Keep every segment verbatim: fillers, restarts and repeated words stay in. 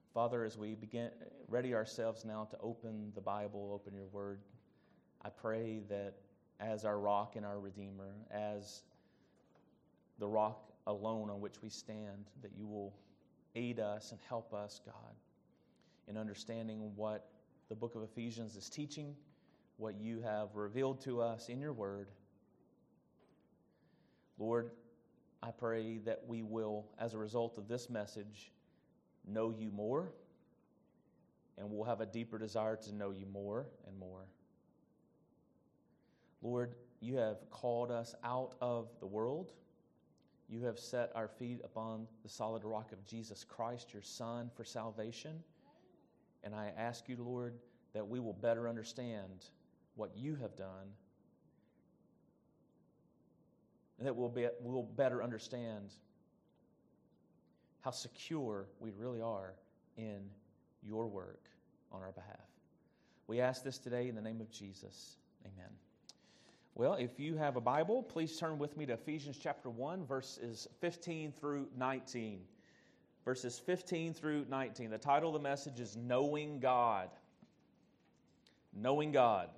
Father, as we begin, ready ourselves now to open the Bible, open your word, I pray that as our rock and our Redeemer, as the rock alone on which we stand, that you will aid us and help us, God, in understanding what the book of Ephesians is teaching, what you have revealed to us in your word. Lord, I pray that we will, as a result of this message, know you more, and we'll have a deeper desire to know you more and more. Lord, you have called us out of the world. You have set our feet upon the solid rock of Jesus Christ, your Son, for salvation. And I ask you, Lord, that we will better understand what you have done, and that we'll, be, we'll better understand how secure we really are in your work on our behalf. We ask this today in the name of Jesus. Amen. Well, if you have a Bible, please turn with me to Ephesians chapter one, verses fifteen through nineteen. Verses fifteen through nineteen. The title of the message is Knowing God. Knowing God.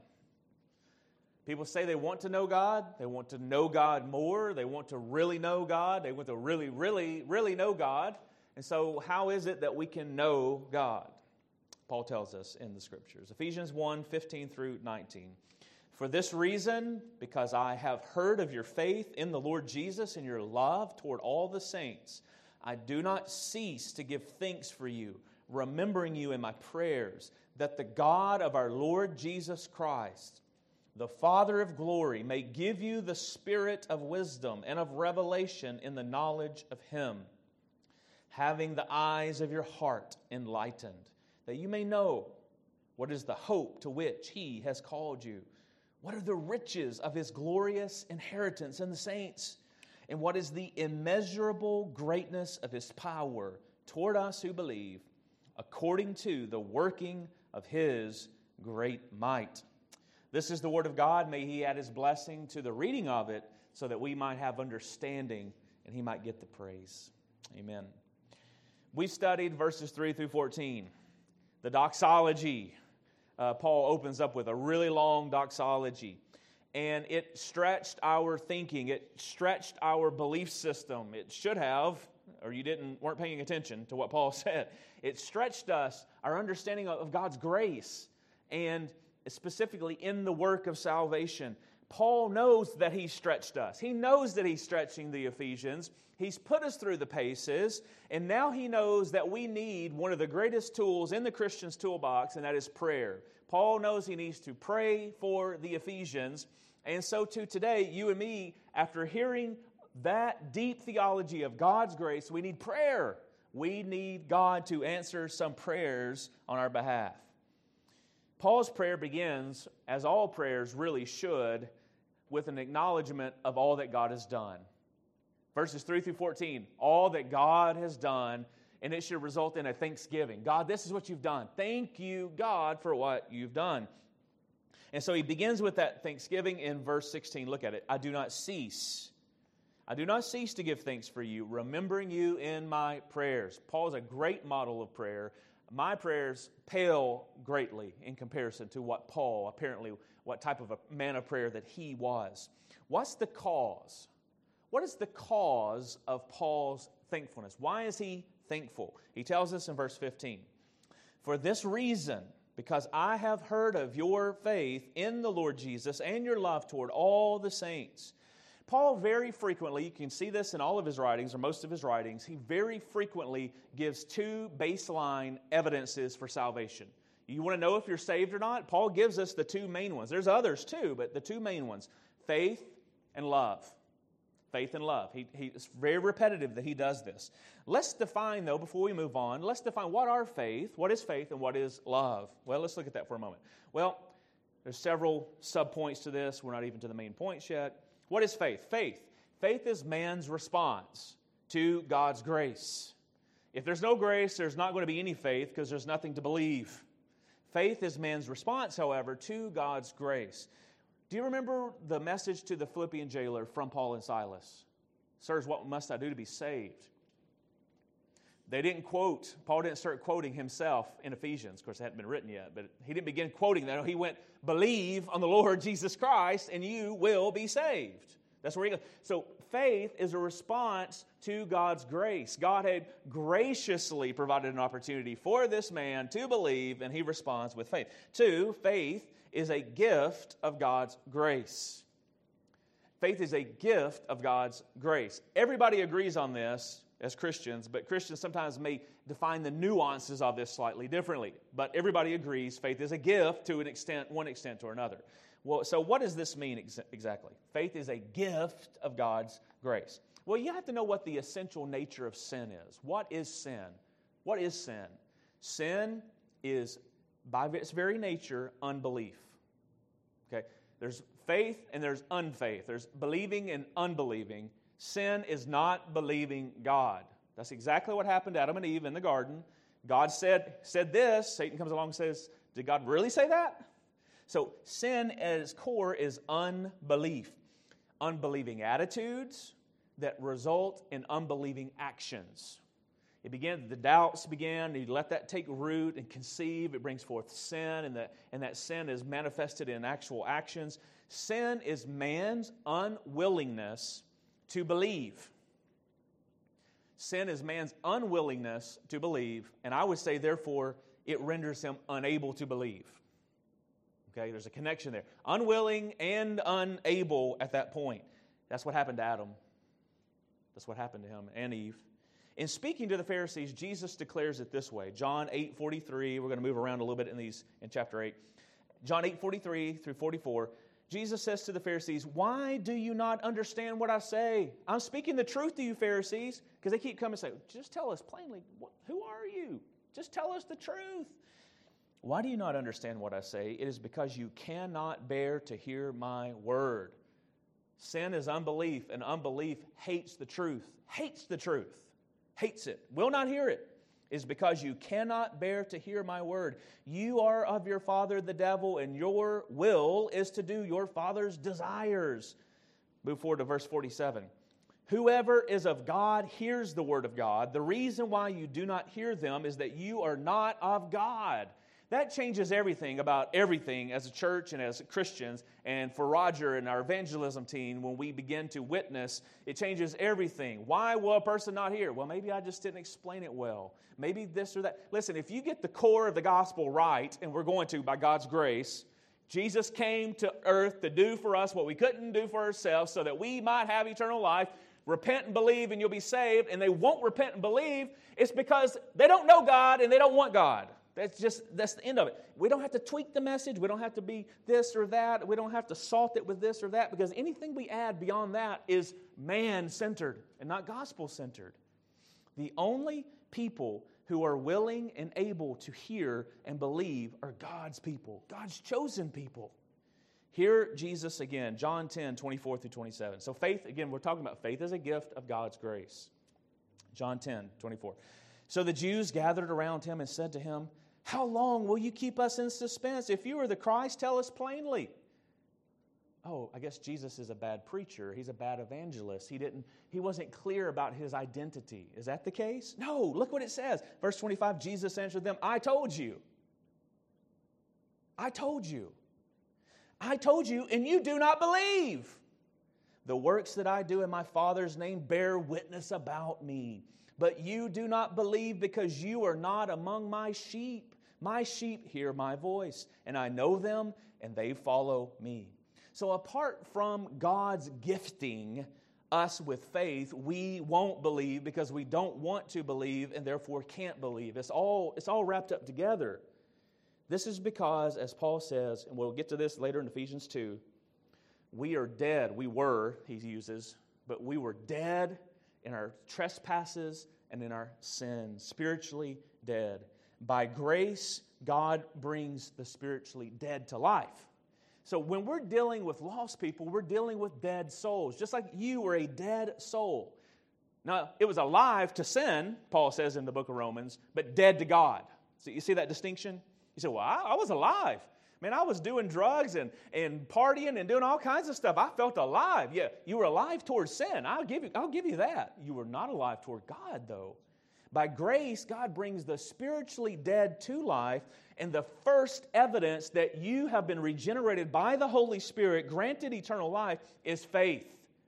People say they want to know God. They want to know God more. They want to really know God. They want to really, really, really know God. And so how is it that we can know God? Paul tells us in the Scriptures. Ephesians one, fifteen through nineteen. For this reason, because I have heard of your faith in the Lord Jesus and your love toward all the saints, I do not cease to give thanks for you, remembering you in my prayers, that the God of our Lord Jesus Christ, the Father of glory, may give you the spirit of wisdom and of revelation in the knowledge of Him, having the eyes of your heart enlightened, that you may know what is the hope to which He has called you, what are the riches of His glorious inheritance in the saints, and what is the immeasurable greatness of His power toward us who believe, according to the working of His great might. This is the Word of God. May He add His blessing to the reading of it so that we might have understanding and He might get the praise. Amen. We studied verses three through fourteen. The doxology. Uh, Paul opens up with a really long doxology. And it stretched our thinking. It stretched our belief system. It should have, or you didn't weren't paying attention to what Paul said. It stretched us, our understanding of God's grace, and specifically in the work of salvation. Paul knows that he stretched us. He knows that he's stretching the Ephesians. He's put us through the paces, and now he knows that we need one of the greatest tools in the Christian's toolbox, and that is prayer. Paul knows he needs to pray for the Ephesians, and so too today, you and me, after hearing that deep theology of God's grace, we need prayer. We need God to answer some prayers on our behalf. Paul's prayer begins, as all prayers really should, with an acknowledgement of all that God has done. Verses three through fourteen, all that God has done, and it should result in a thanksgiving. God, this is what you've done. Thank you, God, for what you've done. And so he begins with that thanksgiving in verse sixteen. Look at it. I do not cease. I do not cease to give thanks for you, remembering you in my prayers. Paul is a great model of prayer. My prayers pale greatly in comparison to what Paul, apparently, what type of a man of prayer that he was. What's the cause? What is the cause of Paul's thankfulness? Why is he thankful? He tells us in verse fifteen, for this reason, because I have heard of your faith in the Lord Jesus and your love toward all the saints. Paul very frequently, you can see this in all of his writings, or most of his writings, he very frequently gives two baseline evidences for salvation. You want to know if you're saved or not? Paul gives us the two main ones. There's others too, but the two main ones, faith and love. Faith and love. He, he, it's very repetitive that he does this. Let's define, though, before we move on, let's define what are faith, what is faith, and what is love. Well, let's look at that for a moment. Well, there's several subpoints to this. We're not even to the main points yet. What is faith? Faith. Faith is man's response to God's grace. If there's no grace, there's not going to be any faith because there's nothing to believe. Faith is man's response, however, to God's grace. Do you remember the message to the Philippian jailer from Paul and Silas? Sirs, what must I do to be saved? They didn't quote, Paul didn't start quoting himself in Ephesians. Of course, it hadn't been written yet, but he didn't begin quoting that. He went, believe on the Lord Jesus Christ and you will be saved. That's where he goes. So faith is a response to God's grace. God had graciously provided an opportunity for this man to believe, and he responds with faith. Two, faith is a gift of God's grace. Faith is a gift of God's grace. Everybody agrees on this as Christians, but Christians sometimes may define the nuances of this slightly differently. But everybody agrees faith is a gift to an extent, one extent or another. Well, so what does this mean ex- exactly? Faith is a gift of God's grace. Well, you have to know what the essential nature of sin is. What is sin? What is sin? Sin is, by its very nature, unbelief. Okay? There's faith and there's unfaith. There's believing and unbelieving. Sin is not believing God. That's exactly what happened to Adam and Eve in the garden. God said, said this. Satan comes along and says, did God really say that? So sin at its core is unbelief. Unbelieving attitudes that result in unbelieving actions. It began, the doubts began, you let that take root and conceive. It brings forth sin, and that, and that sin is manifested in actual actions. Sin is man's unwillingness to believe. Sin is man's unwillingness to believe, and I would say, therefore, it renders him unable to believe. Okay, there's a connection there. Unwilling and unable at that point. That's what happened to Adam. That's what happened to him and Eve. In speaking to the Pharisees, Jesus declares it this way. John eight forty-three, we're going to move around a little bit in these in chapter eight. John eight forty-three through forty-four, Jesus says to the Pharisees, why do you not understand what I say? I'm speaking the truth to you, Pharisees, because they keep coming and say, just tell us plainly, who are you? Just tell us the truth. Why do you not understand what I say? It is because you cannot bear to hear my word. Sin is unbelief, and unbelief hates the truth. Hates the truth. Hates it. Will not hear it. It is because you cannot bear to hear my word. You are of your father the devil, and your will is to do your father's desires. Move forward to verse forty-seven. Whoever is of God hears the word of God. The reason why you do not hear them is that you are not of God. That changes everything about everything as a church and as Christians. And for Roger and our evangelism team, when we begin to witness, it changes everything. Why will a person not hear? Well, maybe I just didn't explain it well. Maybe this or that. Listen, if you get the core of the gospel right, and we're going to by God's grace, Jesus came to earth to do for us what we couldn't do for ourselves so that we might have eternal life. Repent and believe and you'll be saved. And they won't repent and believe. It's because they don't know God and they don't want God. That's just, that's the end of it. We don't have to tweak the message. We don't have to be this or that. We don't have to salt it with this or that, because anything we add beyond that is man-centered and not gospel-centered. The only people who are willing and able to hear and believe are God's people, God's chosen people. Hear Jesus again, John ten, twenty-four through twenty-seven. So faith, again, we're talking about faith as a gift of God's grace. John ten, twenty-four. So the Jews gathered around him and said to him, how long will you keep us in suspense? If you are the Christ, tell us plainly. Oh, I guess Jesus is a bad preacher. He's a bad evangelist. He didn't, he wasn't clear about his identity. Is that the case? No, look what it says. Verse twenty-five, Jesus answered them, I told you. I told you. I told you, and you do not believe. The works that I do in my Father's name bear witness about me. But you do not believe because you are not among my sheep. My sheep hear my voice, and I know them, and they follow me. So apart from God's gifting us with faith, we won't believe because we don't want to believe and therefore can't believe. It's all, it's all wrapped up together. This is because, as Paul says, and we'll get to this later in Ephesians two, we are dead. We were, he uses, but we were dead in our trespasses and in our sins, spiritually dead. By grace, God brings the spiritually dead to life. So when we're dealing with lost people, we're dealing with dead souls, just like you were a dead soul. Now, it was alive to sin, Paul says in the book of Romans, but dead to God. So you see that distinction? You say, well, I, I was alive. Man, I was doing drugs and, and partying and doing all kinds of stuff. I felt alive. Yeah, you were alive towards sin. I'll give you, I'll give you that. You were not alive toward God, though. By grace, God brings the spiritually dead to life, and the first evidence that you have been regenerated by the Holy Spirit, granted eternal life, is faith.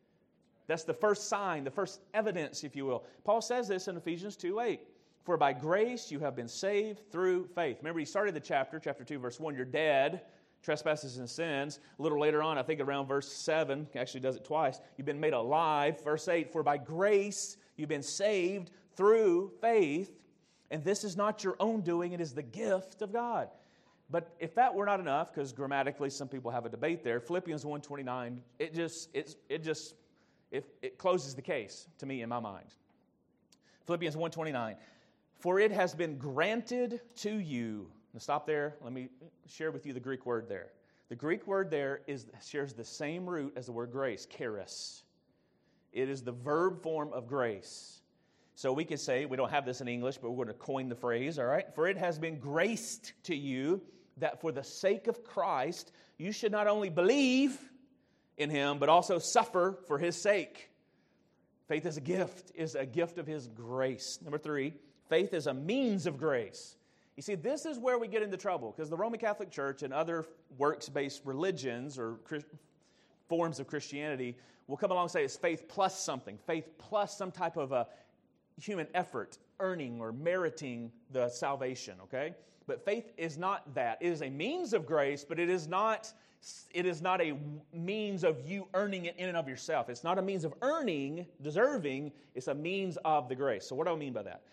That's the first sign, the first evidence, if you will. Paul says this in Ephesians two eight. For by grace you have been saved through faith. Remember, he started the chapter, chapter two, verse one, you're dead, trespasses and sins. A little later on, I think around verse seven, actually does it twice, you've been made alive. Verse eight, for by grace you've been saved through faith, and this is not your own doing, it is the gift of God. But if that were not enough, because grammatically some people have a debate there, Philippians one twenty-nine, it just, it, it just, it, it closes the case to me in my mind. Philippians one twenty-nine, for it has been granted to you. Now stop there, let me share with you the Greek word there. The Greek word there is shares the same root as the word grace, charis. It is the verb form of grace. So we could say, we don't have this in English, but we're going to coin the phrase, all right? For it has been graced to you that for the sake of Christ, you should not only believe in Him, but also suffer for His sake. Faith is a gift, is a gift of His grace. Number three, faith is a means of grace. You see, this is where we get into trouble, because the Roman Catholic Church and other works-based religions or Christ- forms of Christianity will come along and say it's faith plus something, faith plus some type of a human effort, earning or meriting the salvation, okay? But faith is not that. It is a means of grace, but it is not, it is not a means of you earning it in and of yourself. It's not a means of earning, deserving. It's a means of the grace. So what do I mean by that?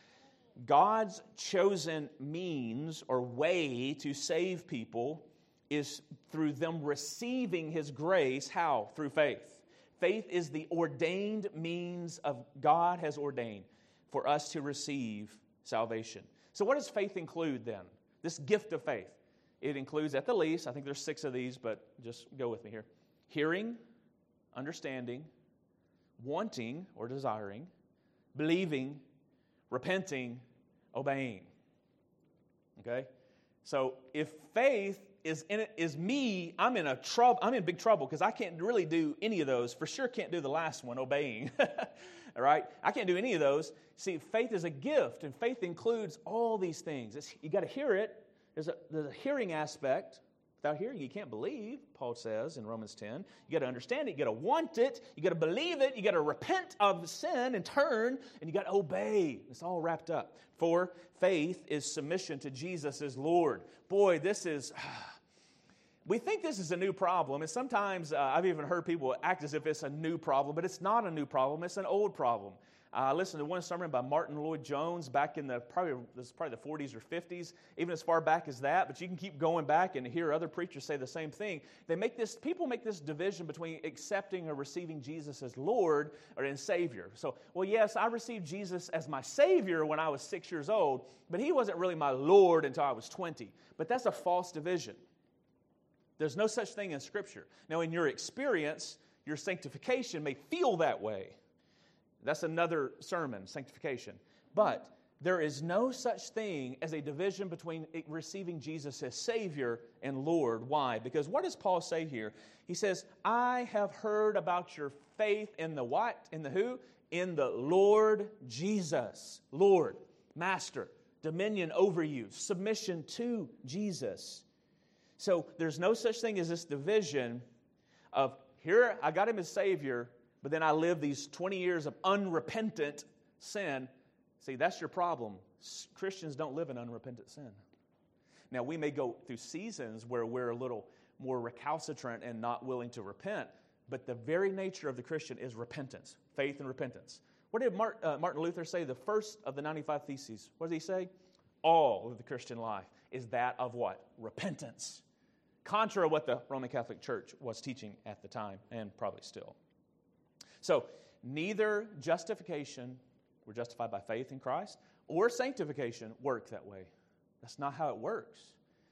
God's chosen means or way to save people is through them receiving His grace. How? Through faith. Faith is the ordained means of God has ordained for us to receive salvation. So what does faith include then? This gift of faith. It includes at the least, I think there's six of these, but just go with me here. Hearing, understanding, wanting or desiring, believing, repenting, obeying. Okay? So if faith is in it, is me, I'm in a trouble, I'm in big trouble because I can't really do any of those. For sure can't do the last one, obeying. All right? I can't do any of those. See, faith is a gift, and faith includes all these things. It's, you got to hear it. There's a, there's a hearing aspect. Without hearing, you can't believe, Paul says in Romans ten. You got to understand it. You got to want it. You got to believe it. You got to repent of sin and turn, and you got to obey. It's all wrapped up. For faith is submission to Jesus as Lord. Boy, this is... We think this is a new problem, and sometimes uh, I've even heard people act as if it's a new problem, but it's not a new problem. It's an old problem. I uh, listened to one sermon by Martin Lloyd-Jones back in the probably this is probably the forties or fifties, even as far back as that. But you can keep going back and hear other preachers say the same thing. They make this people make this division between accepting or receiving Jesus as Lord or as Savior. So, well, yes, I received Jesus as my Savior when I was six years old, but He wasn't really my Lord until I was twenty. But that's a false division. There's no such thing in Scripture. Now, in your experience, your sanctification may feel that way. That's another sermon, sanctification. But there is no such thing as a division between receiving Jesus as Savior and Lord. Why? Because what does Paul say here? He says, I have heard about your faith in the what? In the who? In the Lord Jesus. Lord, Master, dominion over you, submission to Jesus. So there's no such thing as this division of, here I got Him as Savior, but then I live these twenty years of unrepentant sin. See, that's your problem. Christians don't live in unrepentant sin. Now, we may go through seasons where we're a little more recalcitrant and not willing to repent, but the very nature of the Christian is repentance, faith and repentance. What did Martin, uh, Martin Luther say? The first of the ninety-five Theses. What did he say? All of the Christian life is that of what? Repentance. Contra what the Roman Catholic Church was teaching at the time, and probably still. So, neither justification, we're justified by faith in Christ, or sanctification work that way. That's not how it works.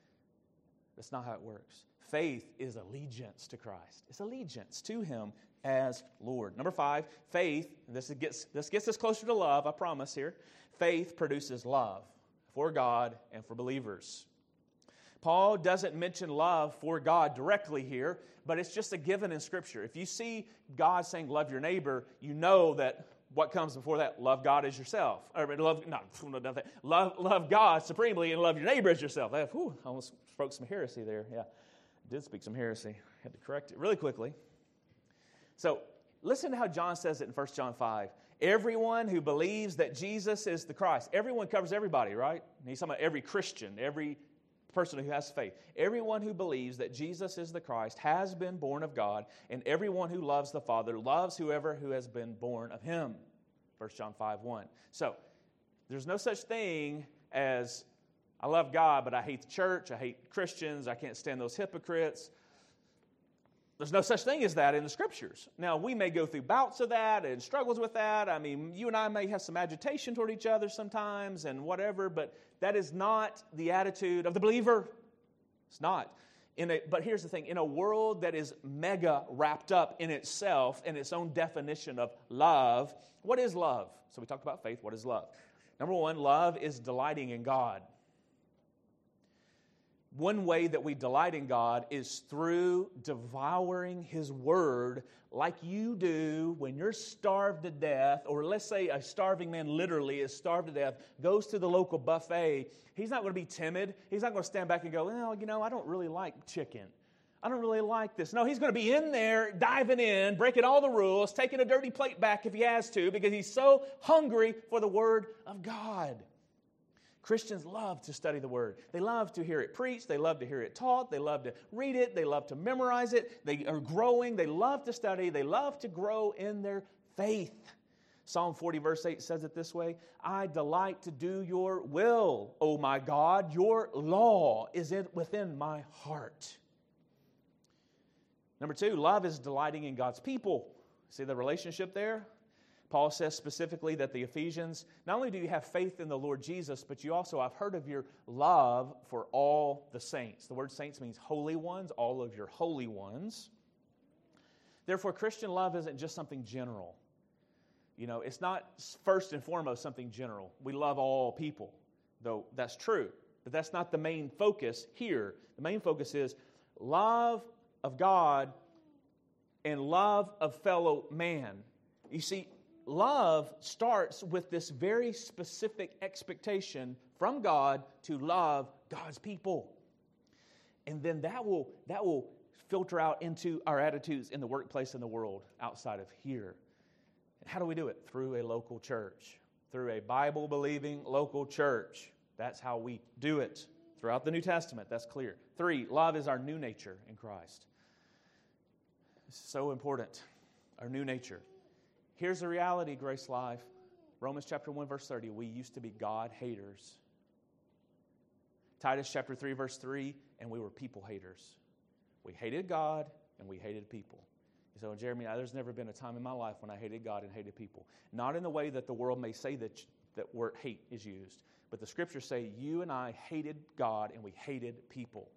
That's not how it works. Faith is allegiance to Christ. It's allegiance to Him as Lord. Number five, faith, this gets, this gets us closer to love, I promise here. Faith produces love for God and for believers. Paul doesn't mention love for God directly here, but it's just a given in Scripture. If you see God saying love your neighbor, you know that what comes before that? Love God as yourself. Or love, not, not love, love God supremely and love your neighbor as yourself. I whew, almost spoke some heresy there. Yeah, I did speak some heresy. Had to correct it really quickly. So listen to how John says it in First John five. Everyone who believes that Jesus is the Christ. Everyone covers everybody, right? And he's talking about every Christian, every person who has faith. Everyone who believes that Jesus is the Christ has been born of God, and everyone who loves the Father loves whoever who has been born of him. First John five one. So, there's no such thing as, I love God, but I hate the church, I hate Christians, I can't stand those hypocrites. There's no such thing as that in the Scriptures. Now, we may go through bouts of that and struggles with that. I mean, you and I may have some agitation toward each other sometimes and whatever, but that is not the attitude of the believer. It's not. In a, but here's the thing. In a world that is mega wrapped up in itself and its own definition of love, what is love? So we talked about faith. What is love? Number one, love is delighting in God. One way that we delight in God is through devouring His Word like you do when you're starved to death, or let's say a starving man literally is starved to death, goes to the local buffet. He's not going to be timid. He's not going to stand back and go, well, you know, I don't really like chicken. I don't really like this. No, he's going to be in there, diving in, breaking all the rules, taking a dirty plate back if he has to, because he's so hungry for the Word of God. Christians love to study the Word. They love to hear it preached. They love to hear it taught. They love to read it. They love to memorize it. They are growing. They love to study. They love to grow in their faith. Psalm forty verse eight says it this way, I delight to do your will, O my God. Your law is within my heart. Number two, love is delighting in God's people. See the relationship there? Paul says specifically that the Ephesians, not only do you have faith in the Lord Jesus, but you also have heard of your love for all the saints. The word saints means holy ones, all of your holy ones. Therefore, Christian love isn't just something general. You know, it's not first and foremost something general. We love all people, though that's true. But that's not the main focus here. The main focus is love of God and love of fellow man. You see, love starts with this very specific expectation from God to love God's people. And then that will, that will filter out into our attitudes in the workplace and the world outside of here. And how do we do it? Through a local church. Through a Bible-believing local church. That's how we do it. Throughout the New Testament, that's clear. Three, love is our new nature in Christ. This is so important. Our new nature. Here's the reality, Grace Life. Romans chapter one, verse thirty. We used to be God haters. Titus chapter three, verse three. And we were people haters. We hated God and we hated people. So, Jeremy, there's never been a time in my life when I hated God and hated people. Not in the way that the world may say that, that word hate is used. But the Scriptures say you and I hated God and we hated people.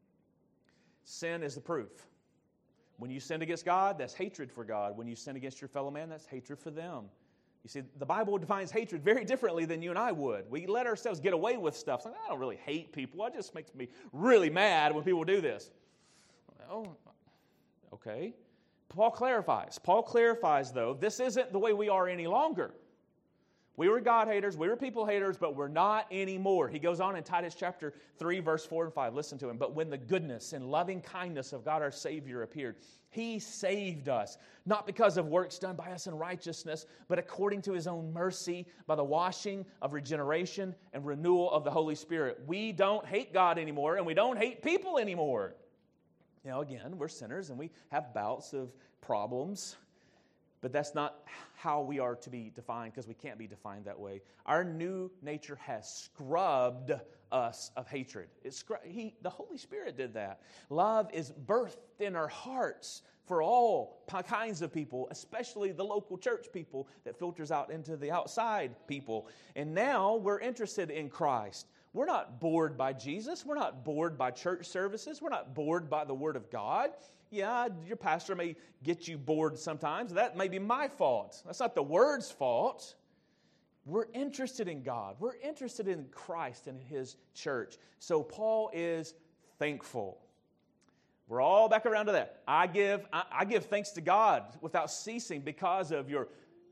Sin is the proof. When you sin against God, that's hatred for God. When you sin against your fellow man, that's hatred for them. You see, the Bible defines hatred very differently than you and I would. We let ourselves get away with stuff. Like, I don't really hate people. It just makes me really mad when people do this. Well, okay. Paul clarifies. Paul clarifies, though, this isn't the way we are any longer. We were God haters, we were people haters, but we're not anymore. He goes on in Titus chapter three, verse four and five. Listen to him. But when the goodness and loving kindness of God our Savior appeared, He saved us, not because of works done by us in righteousness, but according to His own mercy, by the washing of regeneration and renewal of the Holy Spirit. We don't hate God anymore, and we don't hate people anymore. You know, again, we're sinners, and we have bouts of problems. But that's not how we are to be defined, because we can't be defined that way. Our new nature has scrubbed us of hatred. It's, he, the Holy Spirit did that. Love is birthed in our hearts for all kinds of people, especially the local church people that filters out into the outside people. And now we're interested in Christ. We're not bored by Jesus. We're not bored by church services. We're not bored by the Word of God. Yeah, your pastor may get you bored sometimes. That may be my fault. That's not the Word's fault. We're interested in God. We're interested in Christ and in His church. So Paul is thankful. We're all back around to that. I give, I, I give thanks to God without ceasing because of your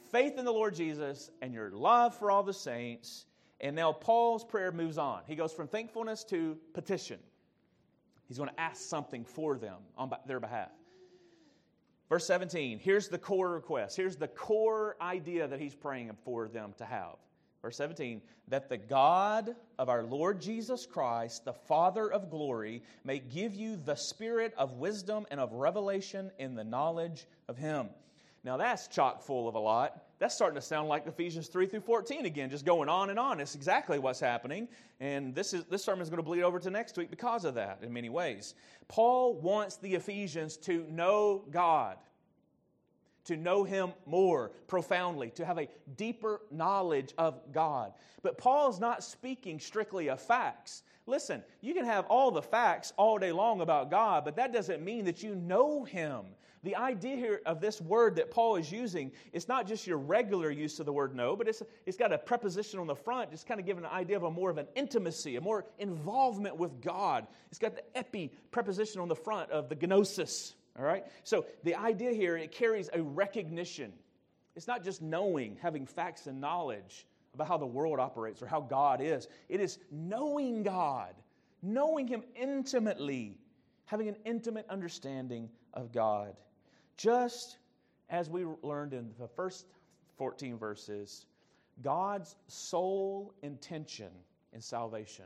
faith in the Lord Jesus and your love for all the saints. And now Paul's prayer moves on. He goes from thankfulness to petition. He's going to ask something for them on their behalf. Verse seventeen, here's the core request. Here's the core idea that he's praying for them to have. Verse seventeen, that the God of our Lord Jesus Christ, the Father of glory, may give you the spirit of wisdom and of revelation in the knowledge of Him. Now that's chock full of a lot. That's starting to sound like Ephesians three through fourteen again, just going on and on. It's exactly what's happening. And this is this sermon is going to bleed over to next week because of that in many ways. Paul wants the Ephesians to know God, to know Him more profoundly, to have a deeper knowledge of God. But Paul's not speaking strictly of facts. Listen, you can have all the facts all day long about God, but that doesn't mean that you know Him. The idea here of this word that Paul is using is not just your regular use of the word know, but it's, it's got a preposition on the front, just kind of giving an idea of a more of an intimacy, a more involvement with God. It's got the epi preposition on the front of the gnosis. All right? So the idea here, it carries a recognition. It's not just knowing, having facts and knowledge about how the world operates or how God is. It is knowing God, knowing Him intimately, having an intimate understanding of God. Just as we learned in the first fourteen verses, God's sole intention in salvation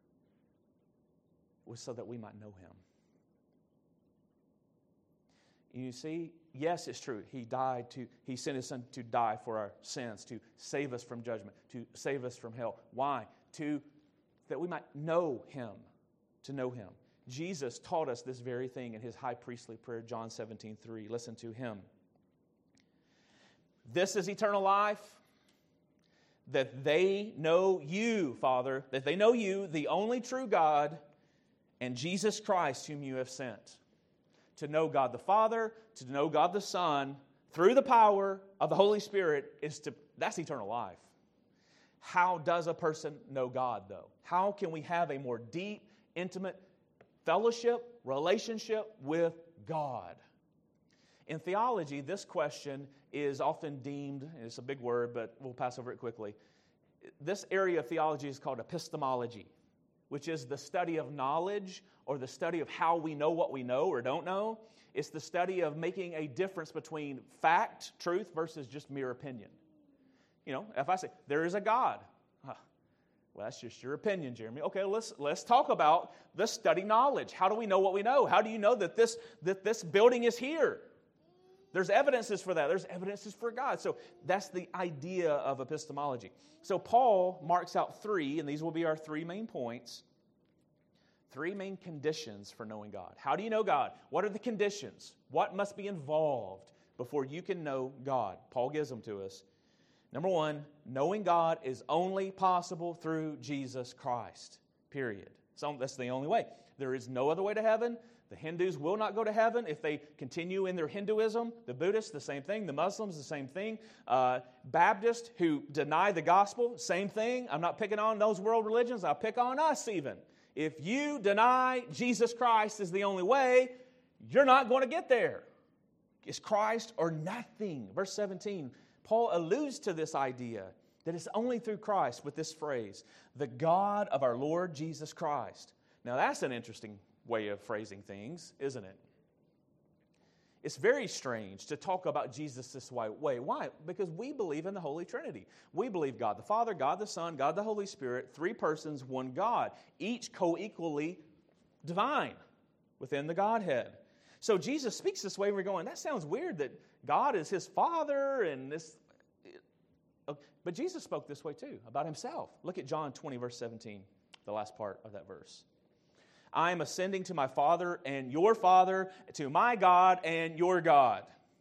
was so that we might know Him. You see, yes, it's true. He died to, He sent His Son to die for our sins, to save us from judgment, to save us from hell. Why? To, that we might know Him, to know Him. Jesus taught us this very thing in His high priestly prayer, John seventeen three. Listen to Him. This is eternal life, that they know You, Father, that they know You, the only true God, and Jesus Christ, whom You have sent. To know God the Father, to know God the Son, through the power of the Holy Spirit, is to that's eternal life. How does a person know God, though? How can we have a more deep, intimate fellowship, relationship with God? In theology, this question is often deemed, and it's a big word, but we'll pass over it quickly. This area of theology is called epistemology, which is the study of knowledge or the study of how we know what we know or don't know. It's the study of making a difference between fact, truth, versus just mere opinion. You know, if I say, there is a God. Huh. Well, that's just your opinion, Jeremy. Okay, let's let's talk about the study knowledge. How do we know what we know? How do you know that this, that this building is here? There's evidences for that. There's evidences for God. So that's the idea of epistemology. So Paul marks out three, and these will be our three main points. Three main conditions for knowing God. How do you know God? What are the conditions? What must be involved before you can know God? Paul gives them to us. Number one, knowing God is only possible through Jesus Christ, period. So that's the only way. There is no other way to heaven. The Hindus will not go to heaven if they continue in their Hinduism. The Buddhists, the same thing. The Muslims, the same thing. Uh, Baptists who deny the gospel, same thing. I'm not picking on those world religions. I'll pick on us even. If you deny Jesus Christ is the only way, you're not going to get there. It's Christ or nothing. Verse seventeen, Paul alludes to this idea that it's only through Christ with this phrase, the God of our Lord Jesus Christ. Now that's an interesting way of phrasing things, isn't it? It's very strange to talk about Jesus this way. Why? Because we believe in the Holy Trinity. We believe God the Father, God the Son, God the Holy Spirit, three persons, one God, each co-equally divine within the Godhead. So Jesus speaks this way, and we're going, that sounds weird that God is His Father, and this. But Jesus spoke this way too, about Himself. Look at John twenty, verse seventeen, the last part of that verse. I am ascending to my Father and your Father, to my God and your God.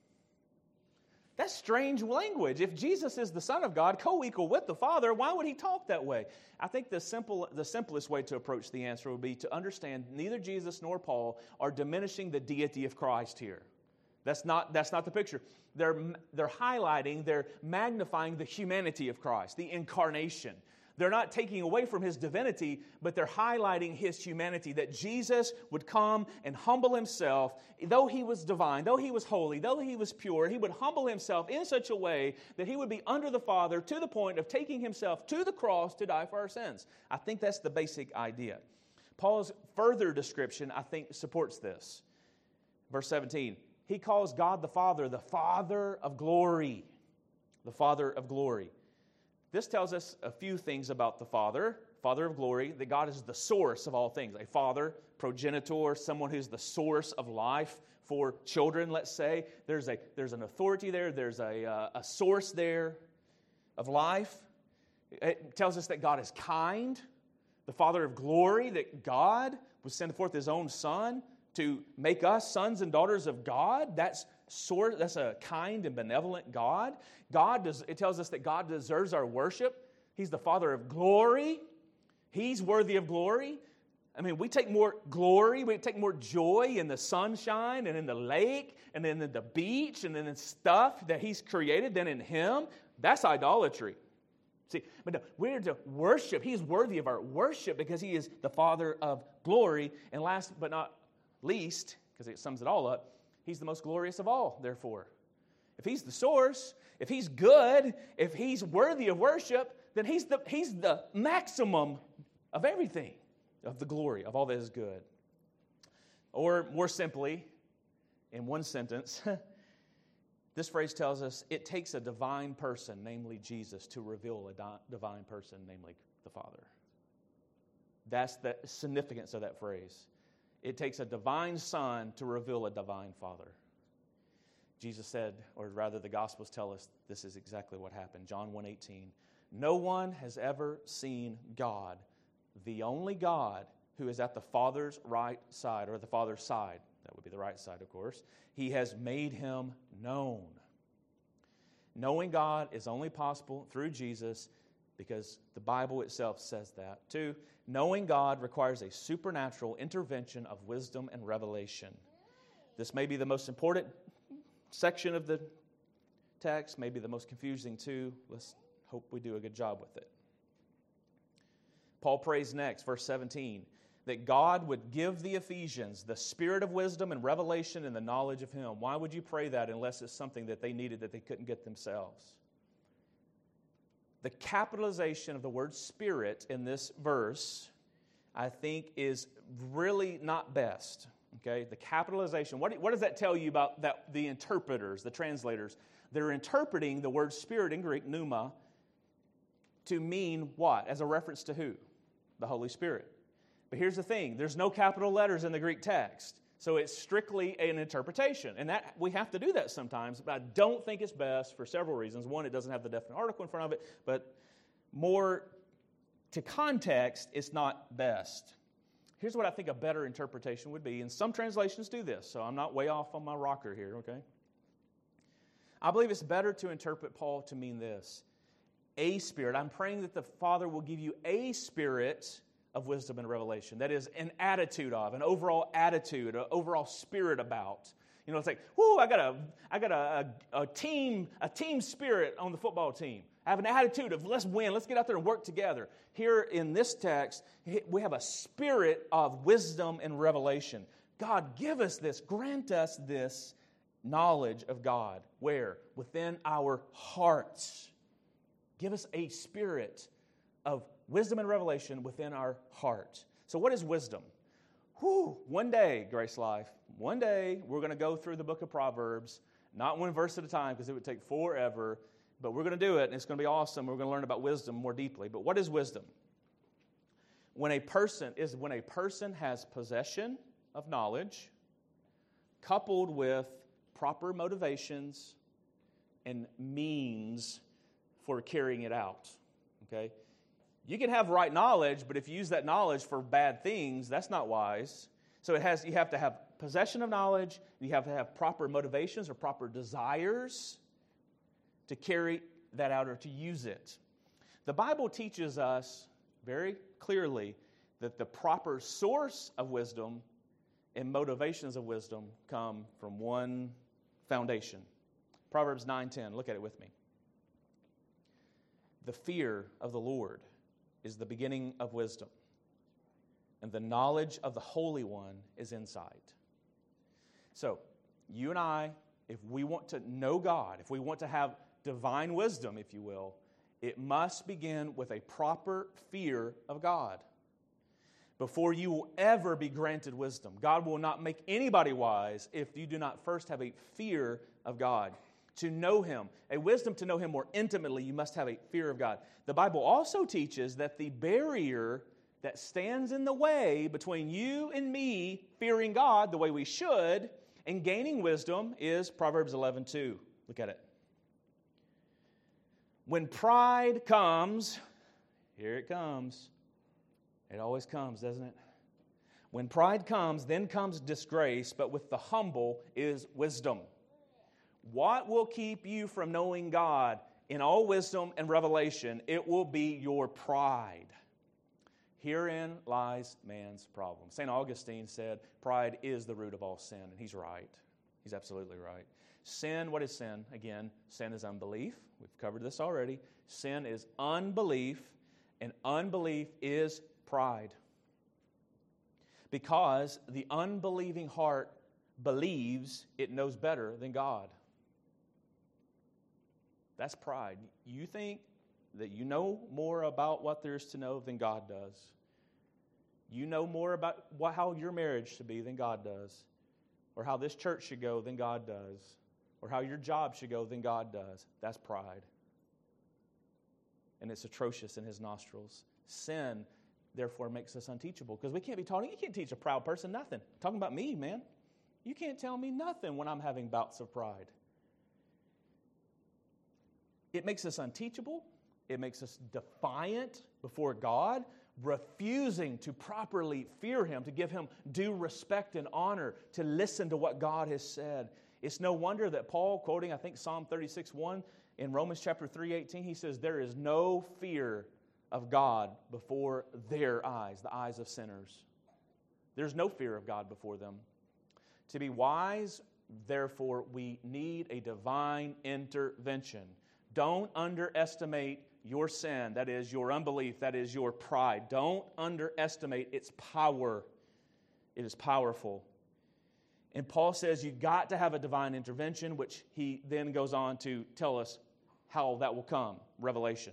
That's strange language. If Jesus is the Son of God, co-equal with the Father, why would He talk that way? I think the simple, the simplest way to approach the answer would be to understand neither Jesus nor Paul are diminishing the deity of Christ here. That's not, that's not the picture. They're, they're highlighting, they're magnifying the humanity of Christ, the incarnation. They're not taking away from His divinity, but they're highlighting His humanity, that Jesus would come and humble Himself. Though He was divine, though He was holy, though He was pure, He would humble Himself in such a way that He would be under the Father to the point of taking Himself to the cross to die for our sins. I think that's the basic idea. Paul's further description, I think, supports this. Verse seventeen, he calls God the Father the Father of glory. The Father of glory. This tells us a few things about the Father, Father of glory, that God is the source of all things. A father, progenitor, someone who's the source of life for children, let's say. There's a there's an authority there. There's a, uh, a source there of life. It tells us that God is kind. The Father of glory, that God would send forth His own Son to make us sons and daughters of God. That's sort that's a kind and benevolent God. God does it tells us that God deserves our worship. He's the Father of glory. He's worthy of glory. I mean, we take more glory, we take more joy in the sunshine and in the lake and then in the beach and then in stuff that He's created than in Him. That's idolatry. See, but no, we're to worship. He's worthy of our worship because He is the Father of glory. And last but not least, because it sums it all up, He's the most glorious of all, therefore. If He's the source, if He's good, if He's worthy of worship, then He's the, he's the maximum of everything, of the glory, of all that is good. Or more simply, in one sentence, this phrase tells us it takes a divine person, namely Jesus, to reveal a di- divine person, namely the Father. That's the significance of that phrase. It takes a divine Son to reveal a divine Father. Jesus said, or rather the Gospels tell us this is exactly what happened. John one eighteen, no one has ever seen God, the only God who is at the Father's right side, or the Father's side. That would be the right side, of course. He has made Him known. Knowing God is only possible through Jesus because the Bible itself says that. Two, knowing God requires a supernatural intervention of wisdom and revelation. This may be the most important section of the text, maybe the most confusing too. Let's hope we do a good job with it. Paul prays next, verse seventeen, that God would give the Ephesians the spirit of wisdom and revelation and the knowledge of Him. Why would you pray that unless it's something that they needed that they couldn't get themselves? The capitalization of the word spirit in this verse, I think, is really not best. Okay, the capitalization, what, what does that tell you about that? The interpreters, the translators, they're interpreting the word spirit in Greek, pneuma, to mean what? As a reference to who? The Holy Spirit. But here's the thing, there's no capital letters in the Greek text. So it's strictly an interpretation. And that we have to do that sometimes, but I don't think it's best for several reasons. One, it doesn't have the definite article in front of it, but more to context, it's not best. Here's what I think a better interpretation would be, and some translations do this, so I'm not way off on my rocker here, okay? I believe it's better to interpret Paul to mean this, a spirit. I'm praying that the Father will give you a spirit of wisdom and revelation. That is an attitude of, an overall attitude, an overall spirit about. You know, it's like, whoo, I got a, I got a, a, a team, a team spirit on the football team. I have an attitude of let's win, let's get out there and work together. Here in this text, we have a spirit of wisdom and revelation. God, give us this, grant us this knowledge of God. Where? Within our hearts. Give us a spirit of wisdom and revelation within our heart. So what is wisdom? Whew, one day, Grace Life, one day we're going to go through the book of Proverbs, not one verse at a time because it would take forever, but we're going to do it and it's going to be awesome. We're going to learn about wisdom more deeply. But what is wisdom? When a person is when a person has possession of knowledge coupled with proper motivations and means for carrying it out. Okay? You can have right knowledge, but if you use that knowledge for bad things, that's not wise. So it has you have to have possession of knowledge, you have to have proper motivations or proper desires to carry that out or to use it. The Bible teaches us very clearly that the proper source of wisdom and motivations of wisdom come from one foundation. Proverbs nine ten, look at it with me. The fear of the Lord is the beginning of wisdom, and the knowledge of the Holy One is insight. So, you and I, if we want to know God, if we want to have divine wisdom, if you will, it must begin with a proper fear of God. Before you will ever be granted wisdom, God will not make anybody wise if you do not first have a fear of God. To know Him, a wisdom to know Him more intimately, you must have a fear of God. The Bible also teaches that the barrier that stands in the way between you and me fearing God the way we should and gaining wisdom is Proverbs eleven two. Look at it. When pride comes, here it comes. It always comes, doesn't it? When pride comes, then comes disgrace, but with the humble is wisdom. What will keep you from knowing God in all wisdom and revelation? It will be your pride. Herein lies man's problem. Saint Augustine said, pride is the root of all sin, and he's right. He's absolutely right. Sin, what is sin? Again, sin is unbelief. We've covered this already. Sin is unbelief, and unbelief is pride. Because the unbelieving heart believes it knows better than God. That's pride. You think that you know more about what there is to know than God does. You know more about what, how your marriage should be than God does, or how this church should go than God does, or how your job should go than God does. That's pride. And it's atrocious in His nostrils. Sin, therefore, makes us unteachable, because we can't be taught. You can't teach a proud person nothing. I'm talking about me, man. You can't tell me nothing when I'm having bouts of pride. It makes us unteachable. It makes us defiant before God, refusing to properly fear Him, to give Him due respect and honor, to listen to what God has said. It's no wonder that Paul, quoting, I think, Psalm thirty-six one, in Romans chapter three eighteen, he says, there is no fear of God before their eyes, the eyes of sinners. There's no fear of God before them. To be wise, therefore, we need a divine intervention. Don't underestimate your sin, that is your unbelief, that is your pride. Don't underestimate its power. It is powerful. And Paul says you've got to have a divine intervention, which he then goes on to tell us how that will come, revelation.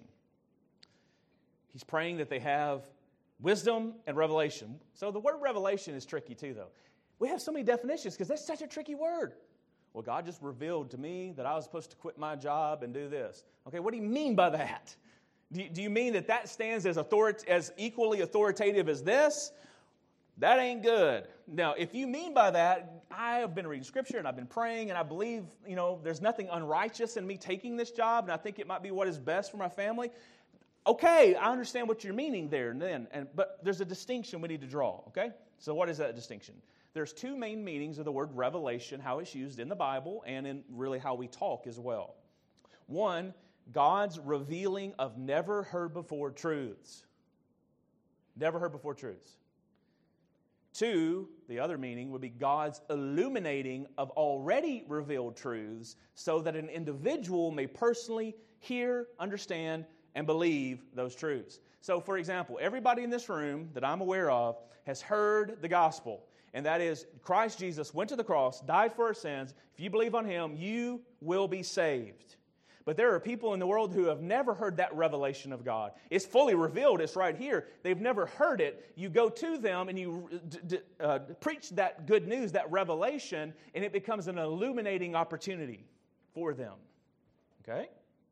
He's praying that they have wisdom and revelation. So the word revelation is tricky too, though. We have so many definitions because that's such a tricky word. Well, God just revealed to me that I was supposed to quit my job and do this. Okay, what do you mean by that? Do you, do you mean that that stands as authority, as equally authoritative as this? That ain't good. Now, if you mean by that, I have been reading Scripture and I've been praying and I believe, you know, there's nothing unrighteous in me taking this job and I think it might be what is best for my family. Okay, I understand what you're meaning there and then, and, but there's a distinction we need to draw, okay? So what is that distinction? There's two main meanings of the word revelation, how it's used in the Bible and in really how we talk as well. One, God's revealing of never heard before truths. Never heard before truths. Two, the other meaning would be God's illuminating of already revealed truths so that an individual may personally hear, understand, and believe those truths. So, for example, everybody in this room that I'm aware of has heard the gospel, and that is Christ Jesus went to the cross, died for our sins. If you believe on Him, you will be saved. But there are people in the world who have never heard that revelation of God. It's fully revealed. It's right here. They've never heard it. You go to them and you d- d- uh, preach that good news, that revelation, and it becomes an illuminating opportunity for them. Okay?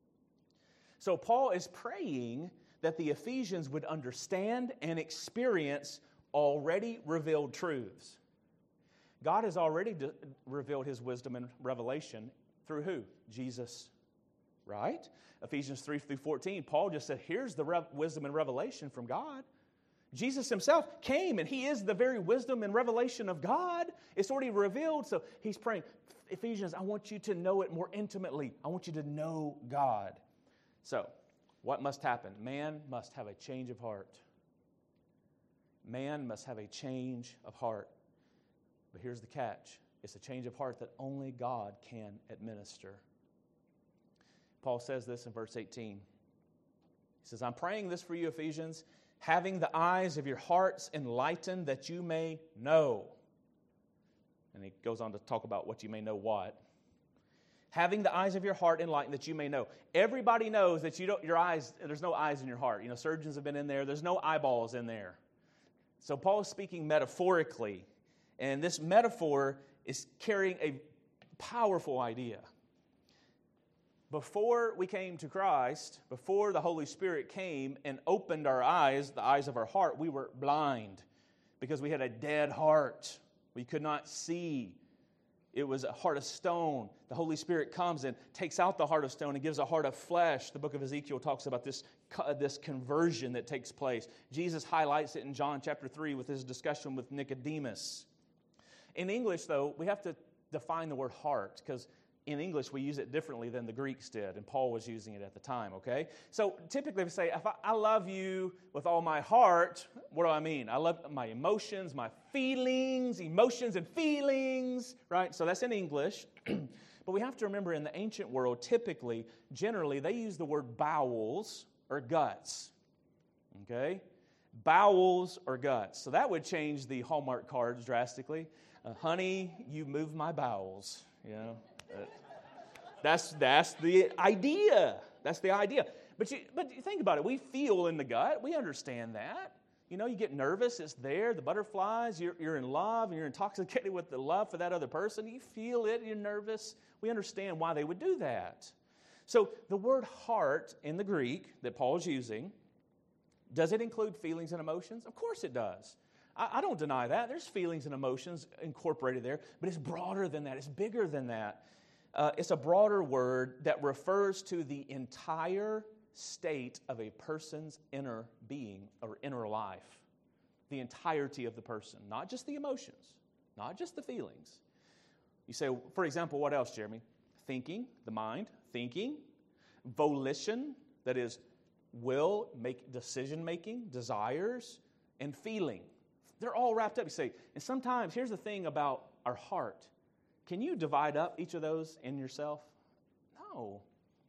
So Paul is praying that the Ephesians would understand and experience already revealed truths. God has already de- revealed His wisdom and revelation through who? Jesus. Right? Ephesians three through fourteen, Paul just said, here's the rev- wisdom and revelation from God. Jesus Himself came, and He is the very wisdom and revelation of God. It's already revealed, so he's praying, Ephesians, I want you to know it more intimately. I want you to know God. So, what must happen? Man must have a change of heart. Man must have a change of heart. But here's the catch. It's a change of heart that only God can administer. Paul says this in verse eighteen. He says, I'm praying this for you, Ephesians, having the eyes of your hearts enlightened that you may know. And he goes on to talk about what you may know what. Having the eyes of your heart enlightened that you may know. Everybody knows that you don't, your eyes, there's no eyes in your heart. You know, surgeons have been in there. There's no eyeballs in there. So Paul is speaking metaphorically. And this metaphor is carrying a powerful idea. Before we came to Christ, before the Holy Spirit came and opened our eyes, the eyes of our heart, we were blind because we had a dead heart. We could not see. It was a heart of stone. The Holy Spirit comes and takes out the heart of stone and gives a heart of flesh. The book of Ezekiel talks about this, this conversion that takes place. Jesus highlights it in John chapter three with his discussion with Nicodemus. In English, though, we have to define the word heart because in English we use it differently than the Greeks did, and Paul was using it at the time, okay? So typically we say, if I, I love you with all my heart, what do I mean? I love my emotions, my feelings, emotions and feelings, right? So that's in English. But we have to remember in the ancient world, typically, generally, they use the word bowels or guts, okay? Bowels or guts. So that would change the Hallmark cards drastically. Uh, honey, you move my bowels, you know? Uh, that's that's the idea. That's the idea. But you but you think about it. We feel in the gut. We understand that. You know, you get nervous. It's there. The butterflies. You're you're in love, and you're intoxicated with the love for that other person. You feel it. You're nervous. We understand why they would do that. So the word heart in the Greek that Paul is using, does it include feelings and emotions? Of course it does. I, I don't deny that. There's feelings and emotions incorporated there, but it's broader than that. It's bigger than that. Uh, it's a broader word that refers to the entire state of a person's inner being or inner life. The entirety of the person, not just the emotions, not just the feelings. You say, for example, what else, Jeremy? Thinking, the mind, thinking, volition, that is will, make decision-making, desires, and feeling. They're all wrapped up. You say, and sometimes, here's the thing about our heart. Can you divide up each of those in yourself? No,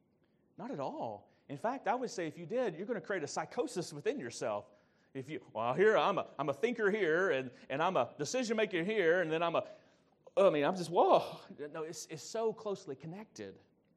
not at all. In fact, I would say if you did, you're going to create a psychosis within yourself. If you, well, here I'm a, I'm a thinker here, and, and I'm a decision maker here, and then I'm a, I mean, I'm just, whoa. No, it's, it's so closely connected.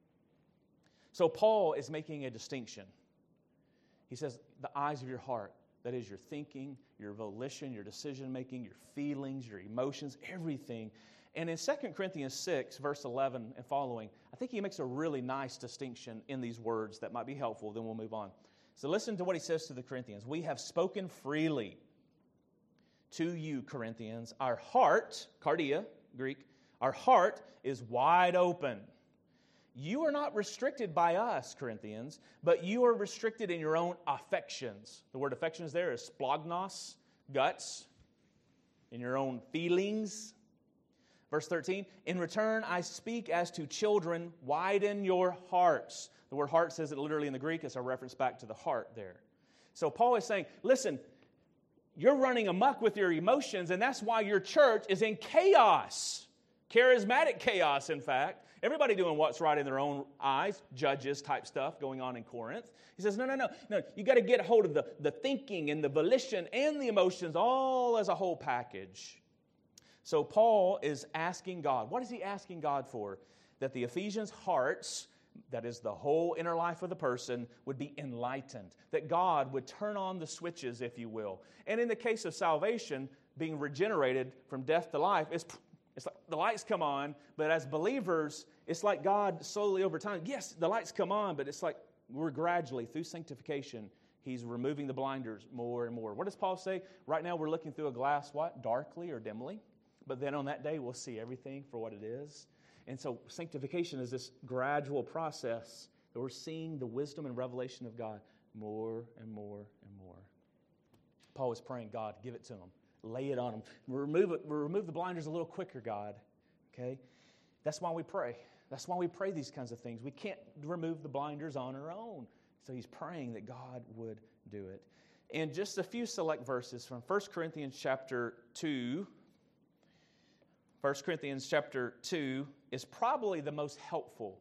So Paul is making a distinction. He says, the eyes of your heart, that is your thinking, your volition, your decision making, your feelings, your emotions, everything. And in Second Corinthians six, verse eleven and following, I think he makes a really nice distinction in these words that might be helpful. Then we'll move on. So listen to what he says to the Corinthians. We have spoken freely to you, Corinthians. Our heart, cardia, Greek, our heart is wide open. You are not restricted by us, Corinthians, but you are restricted in your own affections. The word affections there is splagnos, guts, in your own feelings. Verse thirteen, in return, I speak as to children, widen your hearts. The word heart says it literally in the Greek. It's a reference back to the heart there. So Paul is saying, listen, you're running amok with your emotions, and that's why your church is in chaos. Charismatic chaos, in fact. Everybody doing what's right in their own eyes, judges type stuff going on in Corinth. He says, no, no, no, no. You got to get a hold of the, the thinking and the volition and the emotions all as a whole package. So Paul is asking God, what is he asking God for? That the Ephesians' hearts, that is the whole inner life of the person, would be enlightened. That God would turn on the switches, if you will. And in the case of salvation, being regenerated from death to life, it's, it's like the lights come on, but as believers, it's like God slowly over time, yes, the lights come on, but it's like we're gradually, through sanctification, He's removing the blinders more and more. What does Paul say? Right now we're looking through a glass, what? Darkly or dimly. But then on that day, we'll see everything for what it is. And so sanctification is this gradual process that we're seeing the wisdom and revelation of God more and more and more. Paul was praying, God, give it to him. Lay it on him. Remove it, remove the blinders a little quicker, God. Okay? That's why we pray. That's why we pray these kinds of things. We can't remove the blinders on our own. So he's praying that God would do it. And just a few select verses from First Corinthians chapter two. First Corinthians chapter two is probably the most helpful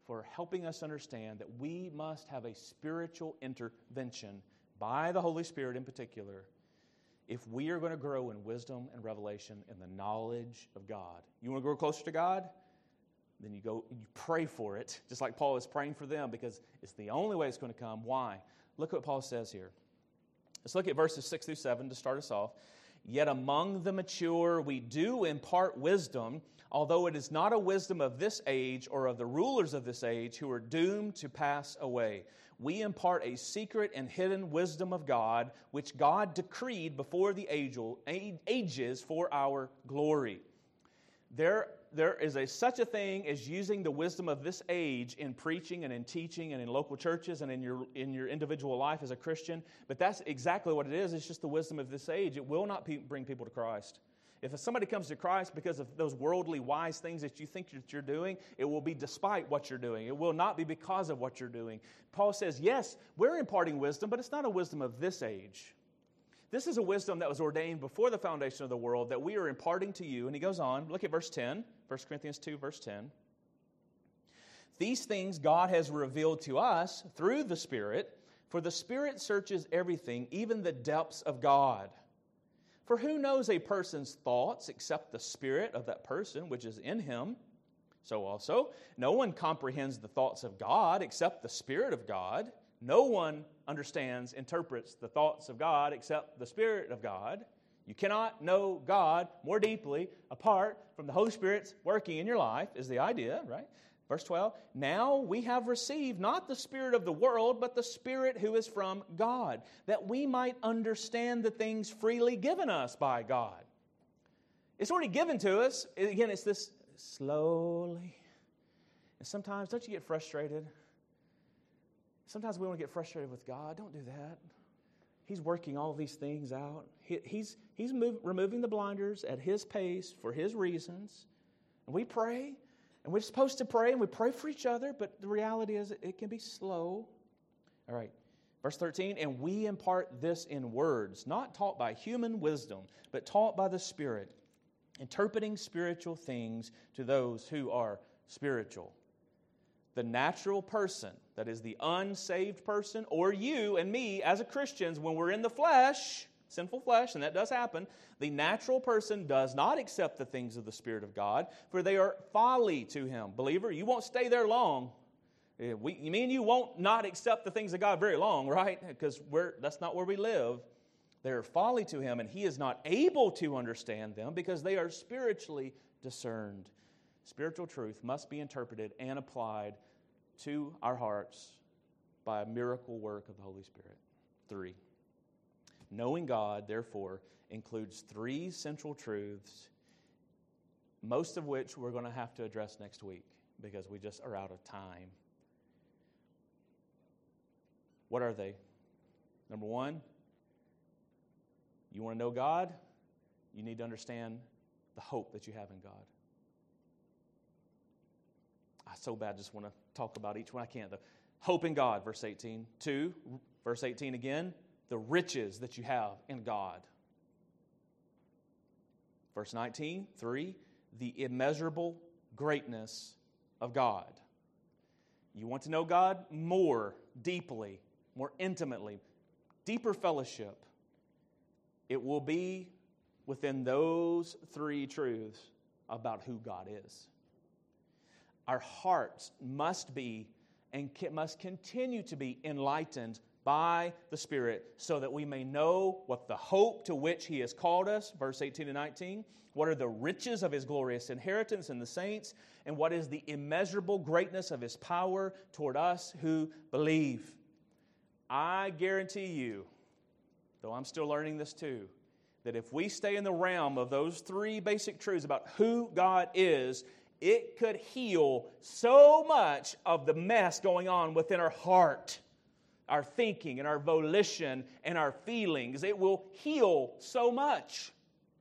for helping us understand that we must have a spiritual intervention by the Holy Spirit in particular if we are going to grow in wisdom and revelation and the knowledge of God. You want to grow closer to God? Then you go, you pray for it, just like Paul is praying for them, because it's the only way it's going to come. Why? Look what Paul says here. Let's look at verses six through seven to start us off. Yet among the mature we do impart wisdom, although it is not a wisdom of this age or of the rulers of this age who are doomed to pass away. We impart a secret and hidden wisdom of God, which God decreed before the ages for our glory. There, there is a, such a thing as using the wisdom of this age in preaching and in teaching and in local churches and in your, in your individual life as a Christian. But that's exactly what it is. It's just the wisdom of this age. It will not pe- bring people to Christ. If somebody comes to Christ because of those worldly wise things that you think that you're doing, it will be despite what you're doing. It will not be because of what you're doing. Paul says, yes, we're imparting wisdom, but it's not a wisdom of this age. This is a wisdom that was ordained before the foundation of the world that we are imparting to you. And he goes on, look at verse ten, First Corinthians two, verse ten. These things God has revealed to us through the Spirit, for the Spirit searches everything, even the depths of God. For who knows a person's thoughts except the spirit of that person which is in him? So also, no one comprehends the thoughts of God except the Spirit of God. No one understands, interprets the thoughts of God except the Spirit of God. You cannot know God more deeply apart from the Holy Spirit's working in your life, is the idea, right? Verse twelve, now we have received not the spirit of the world, but the Spirit who is from God, that we might understand the things freely given us by God. It's already given to us. Again, it's this slowly. And sometimes, don't you get frustrated? Sometimes we want to get frustrated with God. Don't do that. He's working all these things out. He, he's he's move, removing the blinders at His pace for His reasons. And we pray. And we're supposed to pray, and we pray for each other, but the reality is it can be slow. All right, verse thirteen, and we impart this in words, not taught by human wisdom, but taught by the Spirit, interpreting spiritual things to those who are spiritual. The natural person, that is the unsaved person, or you and me as a Christians, when we're in the flesh, sinful flesh, and that does happen, the natural person does not accept the things of the Spirit of God, for they are folly to him. Believer, you won't stay there long. We, me and you won't not accept the things of God very long, right? Because we're, that's not where we live. They are folly to him, and he is not able to understand them because they are spiritually discerned. Spiritual truth must be interpreted and applied to our hearts by a miracle work of the Holy Spirit. Three. Knowing God, therefore, includes three central truths, most of which we're going to have to address next week because we just are out of time. What are they? Number one, you want to know God? You need to understand the hope that you have in God. I so bad just want to talk about each one. I can't, though. Hope in God, verse eighteen. Two, verse eighteen again. The riches that you have in God. Verse nineteen, three, the immeasurable greatness of God. You want to know God more deeply, more intimately, deeper fellowship. It will be within those three truths about who God is. Our hearts must be and must continue to be enlightened by the Spirit, so that we may know what the hope to which He has called us, verse eighteen and nineteen, what are the riches of His glorious inheritance in the saints, and what is the immeasurable greatness of His power toward us who believe. I guarantee you, though I'm still learning this too, that if we stay in the realm of those three basic truths about who God is, it could heal so much of the mess going on within our heart, our thinking and our volition and our feelings. It will heal so much.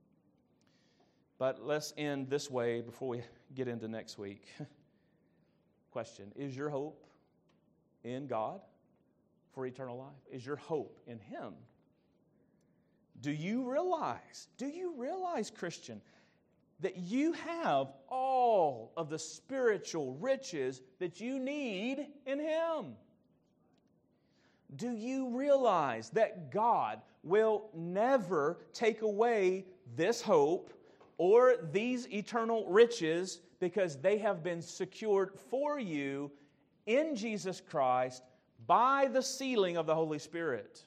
But let's end this way before we get into next week. Question, is your hope in God for eternal life? Is your hope in Him? Do you realize, do you realize, Christian, that you have all of the spiritual riches that you need in Him? Do you realize that God will never take away this hope or these eternal riches because they have been secured for you in Jesus Christ by the sealing of the Holy Spirit?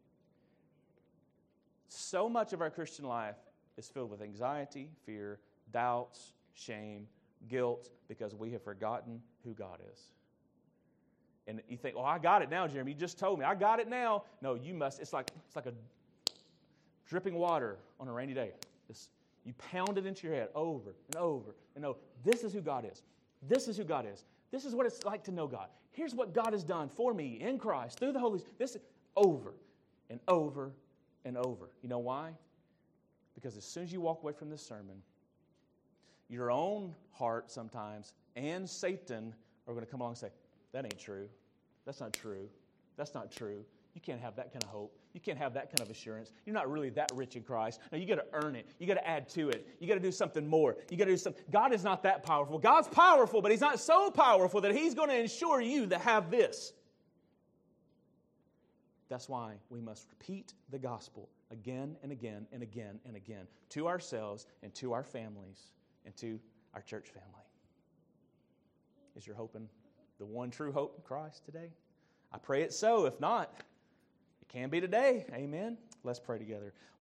So much of our Christian life is filled with anxiety, fear, doubts, shame, guilt, because we have forgotten who God is. And you think, oh, I got it now, Jeremy. You just told me. I got it now. No, you must. It's like it's like a dripping water on a rainy day. It's, you pound it into your head over and over and over. This is who God is. This is who God is. This is what it's like to know God. Here's what God has done for me in Christ through the Holy Spirit. This is over and over and over. You know why? Because as soon as you walk away from this sermon, your own heart sometimes and Satan are going to come along and say, that ain't true. That's not true. That's not true. You can't have that kind of hope. You can't have that kind of assurance. You're not really that rich in Christ. No, you got to earn it. You got to add to it. You got to do something more. You got to do something. God is not that powerful. God's powerful, but He's not so powerful that He's going to ensure you to have this. That's why we must repeat the gospel again and again and again and again to ourselves and to our families and to our church family. Is your hope in the one true hope in Christ today? I pray it's so. If not, it can be today. Amen. Let's pray together.